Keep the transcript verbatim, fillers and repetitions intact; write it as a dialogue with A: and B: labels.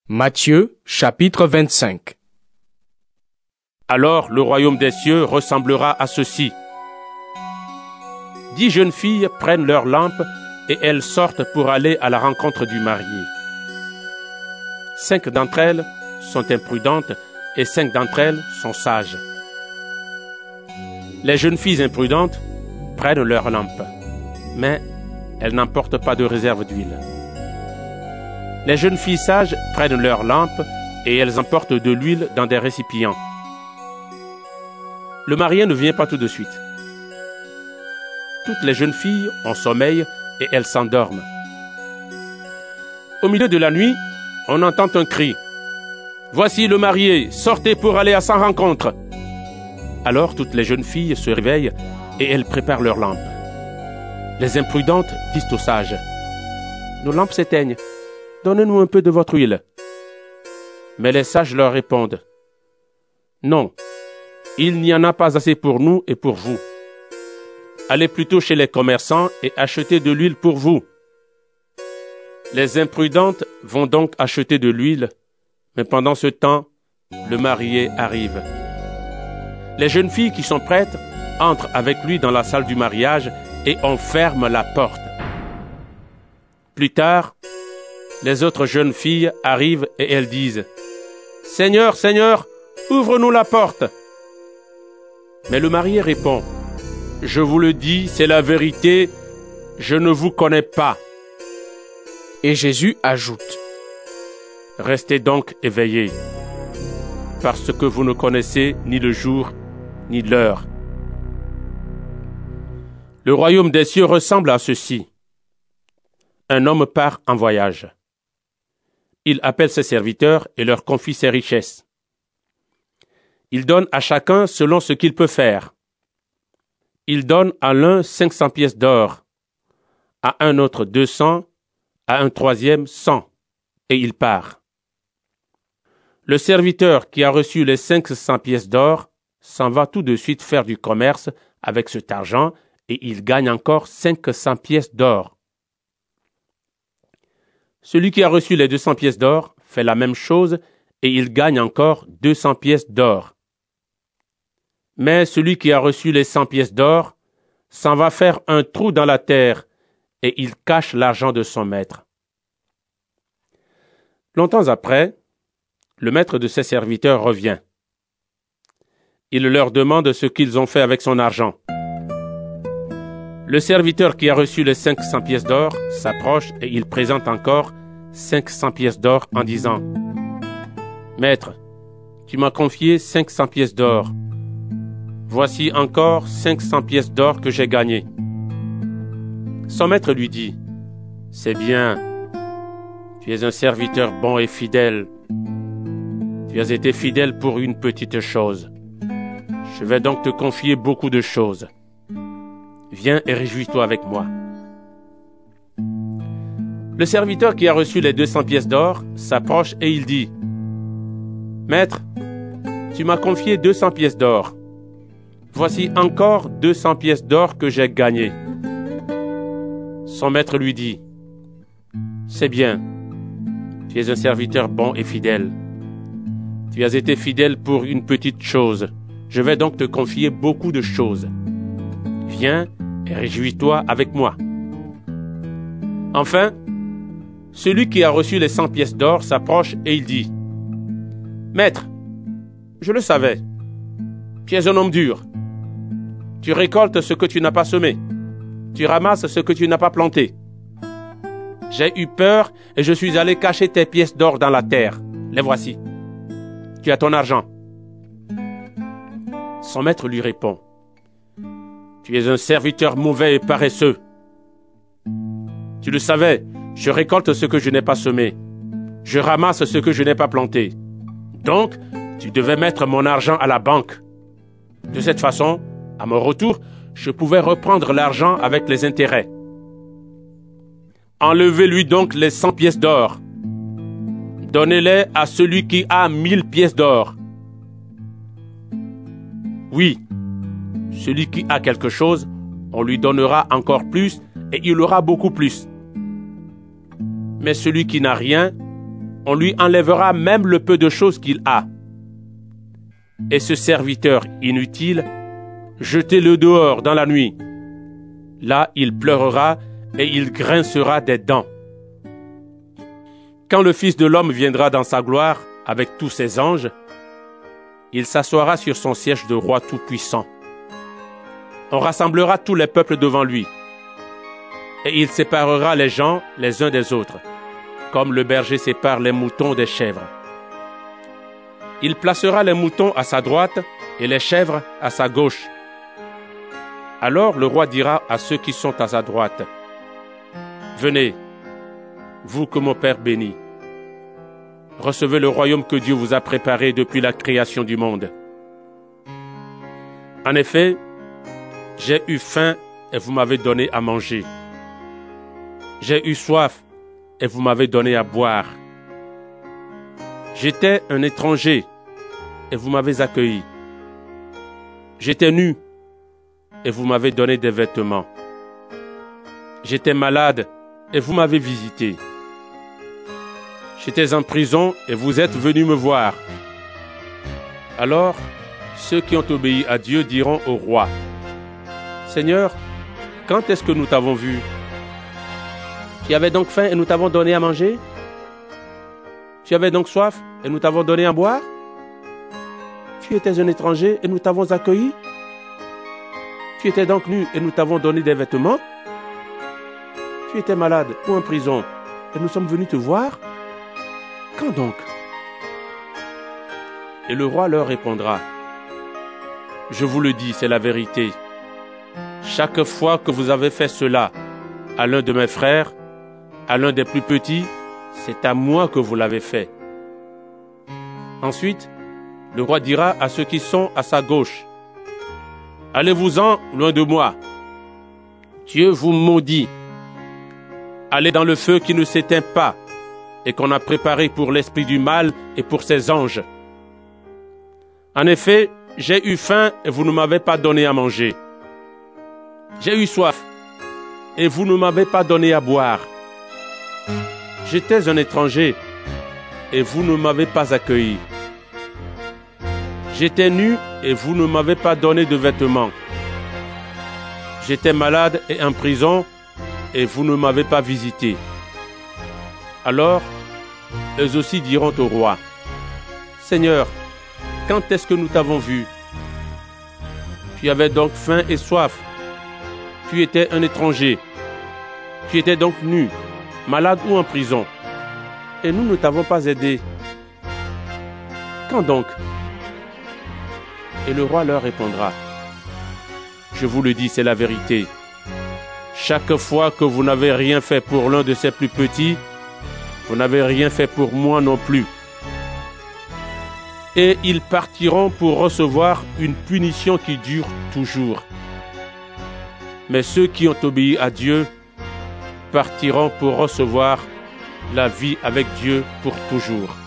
A: Matthieu, chapitre vingt-cinq.
B: Alors le royaume des cieux ressemblera à ceci. Dix jeunes filles prennent leurs lampes et elles sortent pour aller à la rencontre du marié. Cinq d'entre elles sont imprudentes et cinq d'entre elles sont sages. Les jeunes filles imprudentes prennent leurs lampes, mais elles n'emportent pas de réserve d'huile. Les jeunes filles sages prennent leurs lampes et elles emportent de l'huile dans des récipients. Le marié ne vient pas tout de suite. Toutes les jeunes filles ont sommeil et elles s'endorment. Au milieu de la nuit, on entend un cri. « Voici le marié, sortez pour aller à sa rencontre !» Alors toutes les jeunes filles se réveillent et elles préparent leurs lampes. Les imprudentes disent aux sages « Nos lampes s'éteignent. Donnez-nous un peu de votre huile. » Mais les sages leur répondent « Non, il n'y en a pas assez pour nous et pour vous. Allez plutôt chez les commerçants et achetez de l'huile pour vous. » Les imprudentes vont donc acheter de l'huile, mais pendant ce temps, le marié arrive. Les jeunes filles qui sont prêtes entrent avec lui dans la salle du mariage et on ferme la porte. Plus tard, les autres jeunes filles arrivent et elles disent « Seigneur, Seigneur, ouvre-nous la porte !» Mais le marié répond « Je vous le dis, c'est la vérité, je ne vous connais pas. »
A: Et Jésus ajoute
B: « Restez donc éveillés, parce que vous ne connaissez ni le jour ni l'heure. » Le royaume des cieux ressemble à ceci. Un homme part en voyage. Il appelle ses serviteurs et leur confie ses richesses. Il donne à chacun selon ce qu'il peut faire. Il donne à l'un cinq cents pièces d'or, à un autre deux cents, à un troisième cent, et il part. Le serviteur qui a reçu les cinq cents pièces d'or s'en va tout de suite faire du commerce avec cet argent et il gagne encore cinq cents pièces d'or. Celui qui a reçu les deux cents pièces d'or fait la même chose et il gagne encore deux cents pièces d'or. Mais celui qui a reçu les cent pièces d'or s'en va faire un trou dans la terre et il cache l'argent de son maître. Longtemps après, le maître de ses serviteurs revient. Il leur demande ce qu'ils ont fait avec son argent. Le serviteur qui a reçu les cinq cents pièces d'or s'approche et il présente encore cinq cents pièces d'or en disant « Maître, tu m'as confié cinq cents pièces d'or. Voici encore cinq cents pièces d'or que j'ai gagnées. » Son maître lui dit « C'est bien, tu es un serviteur bon et fidèle. Tu as été fidèle pour une petite chose. Je vais donc te confier beaucoup de choses. Viens et réjouis-toi avec moi. » Le serviteur qui a reçu les deux cents pièces d'or s'approche et il dit « Maître, tu m'as confié deux cents pièces d'or. Voici encore deux cents pièces d'or que j'ai gagnées. » Son maître lui dit « C'est bien, tu es un serviteur bon et fidèle. Tu as été fidèle pour une petite chose. Je vais donc te confier beaucoup de choses. Viens et réjouis-toi avec moi. » Enfin, celui qui a reçu les cent pièces d'or s'approche et il dit « Maître, je le savais, tu es un homme dur. Tu récoltes ce que tu n'as pas semé. Tu ramasses ce que tu n'as pas planté. J'ai eu peur et je suis allé cacher tes pièces d'or dans la terre. Les voici. Tu as ton argent. » Son maître lui répond « Tu es un serviteur mauvais et paresseux. Tu le savais, je récolte ce que je n'ai pas semé. Je ramasse ce que je n'ai pas planté. Donc, tu devais mettre mon argent à la banque. De cette façon, à mon retour, je pouvais reprendre l'argent avec les intérêts. Enlevez-lui donc les cent pièces d'or. Donnez-les à celui qui a mille pièces d'or. Oui, celui qui a quelque chose, on lui donnera encore plus et il aura beaucoup plus. Mais celui qui n'a rien, on lui enlèvera même le peu de choses qu'il a. Et ce serviteur inutile, jetez-le dehors dans la nuit. Là, il pleurera et il grincera des dents. Quand le Fils de l'homme viendra dans sa gloire avec tous ses anges, il s'assoira sur son siège de roi tout-puissant. On rassemblera tous les peuples devant lui, et il séparera les gens les uns des autres, comme le berger sépare les moutons des chèvres. Il placera les moutons à sa droite et les chèvres à sa gauche. Alors le roi dira à ceux qui sont à sa droite, « Venez, vous que mon Père bénit. Recevez le royaume que Dieu vous a préparé depuis la création du monde. En effet, j'ai eu faim et vous m'avez donné à manger. J'ai eu soif et vous m'avez donné à boire. J'étais un étranger et vous m'avez accueilli. J'étais nu et vous m'avez donné des vêtements. J'étais malade et vous m'avez visité. J'étais en prison et vous êtes venus me voir. » Alors, ceux qui ont obéi à Dieu diront au roi, « Seigneur, quand est-ce que nous t'avons vu? Tu avais donc faim et nous t'avons donné à manger? Tu avais donc soif et nous t'avons donné à boire? Tu étais un étranger et nous t'avons accueilli? Tu étais donc nu et nous t'avons donné des vêtements? Tu étais malade ou en prison et nous sommes venus te voir? Quand donc? » Et le roi leur répondra, « Je vous le dis, c'est la vérité. Chaque fois que vous avez fait cela à l'un de mes frères, à l'un des plus petits, c'est à moi que vous l'avez fait. » Ensuite, le roi dira à ceux qui sont à sa gauche, « Allez-vous-en loin de moi. Dieu vous maudit. Allez dans le feu qui ne s'éteint pas, et qu'on a préparé pour l'esprit du mal et pour ses anges. En effet, j'ai eu faim et vous ne m'avez pas donné à manger. J'ai eu soif et vous ne m'avez pas donné à boire. J'étais un étranger et vous ne m'avez pas accueilli. J'étais nu et vous ne m'avez pas donné de vêtements. J'étais malade et en prison et vous ne m'avez pas visité. » Alors, eux aussi diront au roi, « Seigneur, quand est-ce que nous t'avons vu? Tu avais donc faim et soif. Tu étais un étranger. Tu étais donc nu, malade ou en prison. Et nous ne t'avons pas aidé. Quand donc? » Et le roi leur répondra, « Je vous le dis, c'est la vérité. Chaque fois que vous n'avez rien fait pour l'un de ces plus petits, vous n'avez rien fait pour moi non plus. » Et ils partiront pour recevoir une punition qui dure toujours. Mais ceux qui ont obéi à Dieu partiront pour recevoir la vie avec Dieu pour toujours.